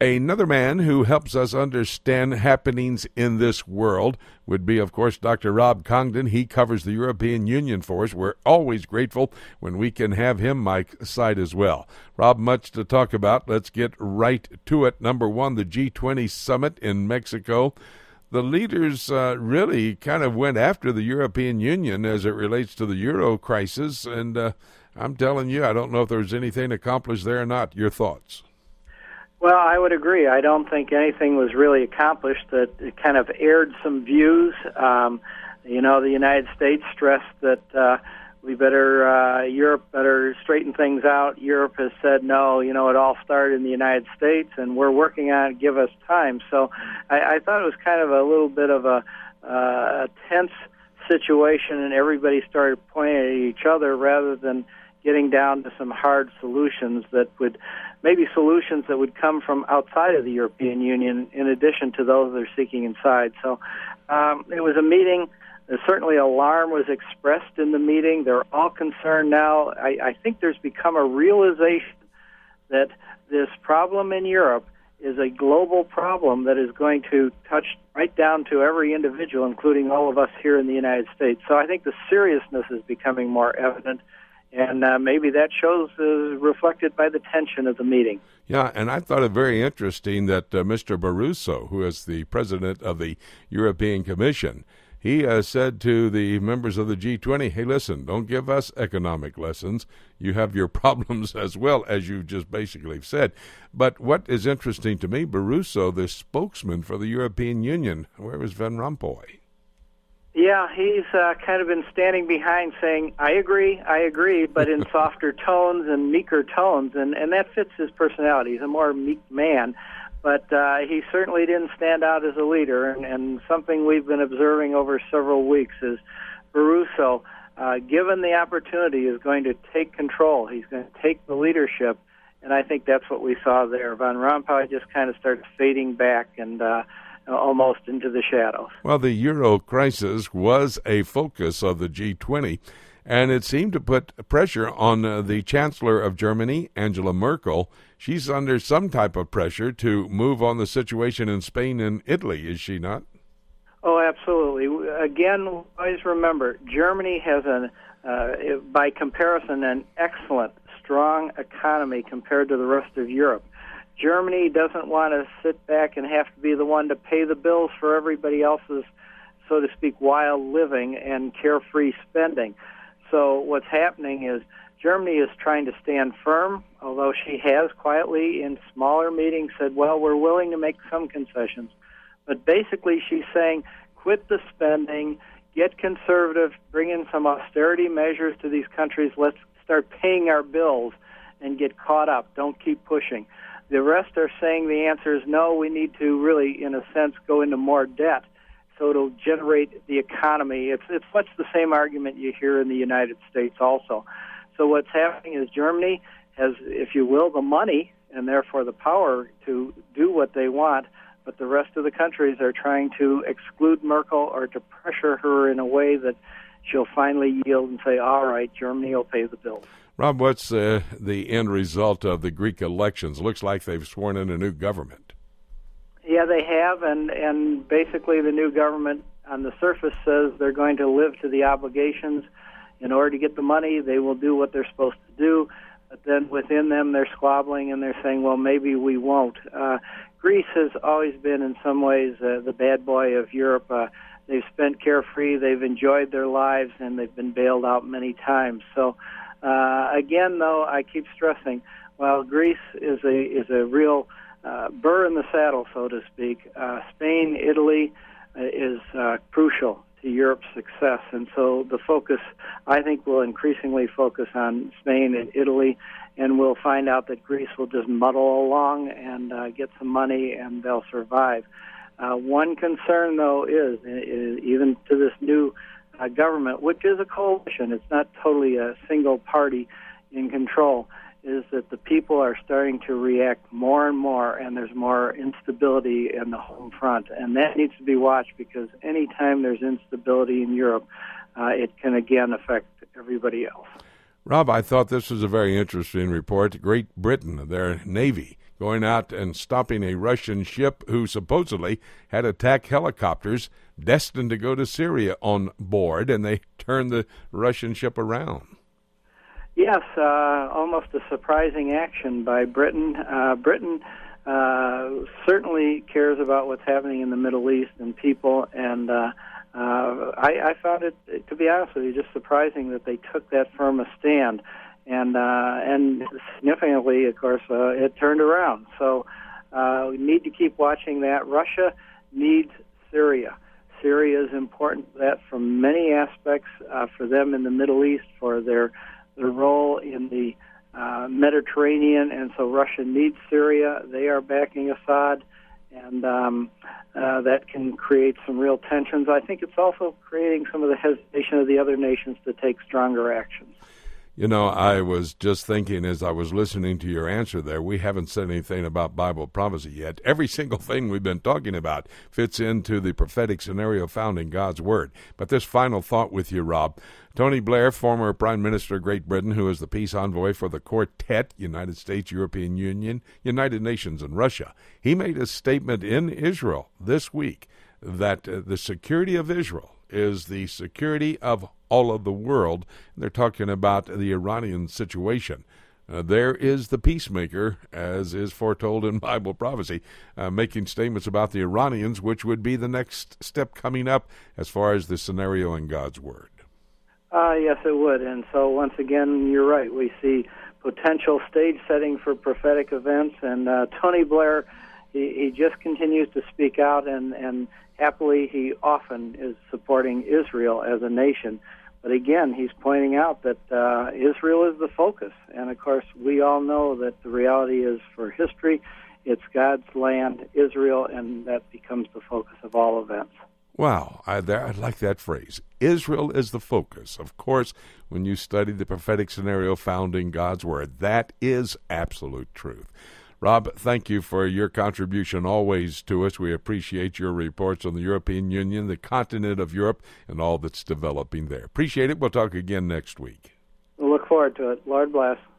Another man who helps us understand happenings in this world would be, of course, Dr. Rob Congdon. He covers the European Union for us. We're always grateful when we can have him my side as well. Rob, much to talk about. Let's get right to it. Number one, the G20 summit in Mexico. The leaders really kind of went after the European Union as it relates to the Euro crisis, and I'm telling you, I don't know if there's anything accomplished there or not. Your thoughts? Well, I would agree. I don't think anything was really accomplished. That it kind of aired some views. The United States stressed that Europe better straighten things out. Europe has said, no, it all started in the United States, and we're working on it, give us time. So I thought it was kind of a little bit of a tense situation, and everybody started pointing at each other rather than getting down to some hard solutions that would come from outside of the European Union in addition to those they're seeking inside. So it was a meeting. Certainly alarm was expressed in the meeting. They're all concerned now. I think there's become a realization that this problem in Europe is a global problem that is going to touch right down to every individual, including all of us here in the United States. So I think the seriousness is becoming more evident. And maybe that shows reflected by the tension of the meeting. Yeah, and I thought it very interesting that Mr. Barroso, who is the president of the European Commission, he said to the members of the G20, hey, listen, don't give us economic lessons. You have your problems as well, as you just basically said. But what is interesting to me, Barroso, the spokesman for the European Union, where is Van Rompuy? Yeah, he's kind of been standing behind saying, I agree, but in softer tones and meeker tones, and that fits his personality. He's a more meek man, but he certainly didn't stand out as a leader, and something we've been observing over several weeks is Barroso, given the opportunity, is going to take control. He's going to take the leadership, and I think that's what we saw there. Van Rompuy just kind of started fading back and almost into the shadows. Well, the Euro crisis was a focus of the G20, and it seemed to put pressure on the Chancellor of Germany, Angela Merkel. She's under some type of pressure to move on the situation in Spain and Italy, is she not? Oh, absolutely. Again, always remember, Germany has, by comparison, an excellent, strong economy compared to the rest of Europe. Germany doesn't want to sit back and have to be the one to pay the bills for everybody else's, so to speak, wild living and carefree spending. So what's happening is Germany is trying to stand firm, although she has quietly in smaller meetings said, well, we're willing to make some concessions. But basically she's saying, quit the spending, get conservative, bring in some austerity measures to these countries, let's start paying our bills and get caught up, don't keep pushing. The rest are saying the answer is no, we need to really, in a sense, go into more debt so it'll generate the economy. It's much the same argument you hear in the United States also. So what's happening is Germany has, if you will, the money and therefore the power to do what they want, but the rest of the countries are trying to exclude Merkel or to pressure her in a way that she'll finally yield and say, all right, Germany will pay the bills. Rob, what's the end result of the Greek elections? Looks like they've sworn in a new government. Yeah, they have, and basically the new government on the surface says they're going to live to the obligations. In order to get the money, they will do what they're supposed to do, but then within them they're squabbling and they're saying, well, maybe we won't. Greece has always been in some ways the bad boy of Europe. They've spent carefree, they've enjoyed their lives, and they've been bailed out many times. So again, though, I keep stressing, while Greece is a real burr in the saddle, so to speak, Spain, Italy is crucial to Europe's success. And so the focus, I think, will increasingly focus on Spain and Italy, and we'll find out that Greece will just muddle along and get some money, and they'll survive. One concern, though, is even to this new government, which is a coalition, it's not totally a single party in control, is that the people are starting to react more and more, and there's more instability in the home front. And that needs to be watched, because any time there's instability in Europe, it can again affect everybody else. Rob, I thought this was a very interesting report. Great Britain, their Navy, going out and stopping a Russian ship who supposedly had attack helicopters destined to go to Syria on board, and they turned the Russian ship around. Yes, almost a surprising action by Britain. Britain certainly cares about what's happening in the Middle East and people, and I found it, to be honest with you, just surprising that they took that firm a stand, and significantly, of course, it turned around. So we need to keep watching that. Russia needs Syria. Syria is important for that from many aspects, for them in the Middle East, for their role in the Mediterranean, and so Russia needs Syria. They are backing Assad, and that can create some real tensions. I think it's also creating some of the hesitation of the other nations to take stronger actions. You know, I was just thinking as I was listening to your answer there, we haven't said anything about Bible prophecy yet. Every single thing we've been talking about fits into the prophetic scenario found in God's Word. But this final thought with you, Rob. Tony Blair, former Prime Minister of Great Britain, who is the peace envoy for the Quartet, United States, European Union, United Nations, and Russia, he made a statement in Israel this week that the security of Israel is the security of all of the world. They're talking about the Iranian situation. There is the peacemaker, as is foretold in Bible prophecy, making statements about the Iranians, which would be the next step coming up as far as the scenario in God's Word. Yes, it would. And so once again, you're right. We see potential stage setting for prophetic events. And Tony Blair, he just continues to speak out, and happily he often is supporting Israel as a nation. But again, he's pointing out that Israel is the focus. And of course, we all know that the reality is, for history, it's God's land, Israel, and that becomes the focus of all events. Wow, I like that phrase. Israel is the focus. Of course, when you study the prophetic scenario found in God's Word, that is absolute truth. Rob, thank you for your contribution always to us. We appreciate your reports on the European Union, the continent of Europe, and all that's developing there. Appreciate it. We'll talk again next week. We'll look forward to it. Lord bless.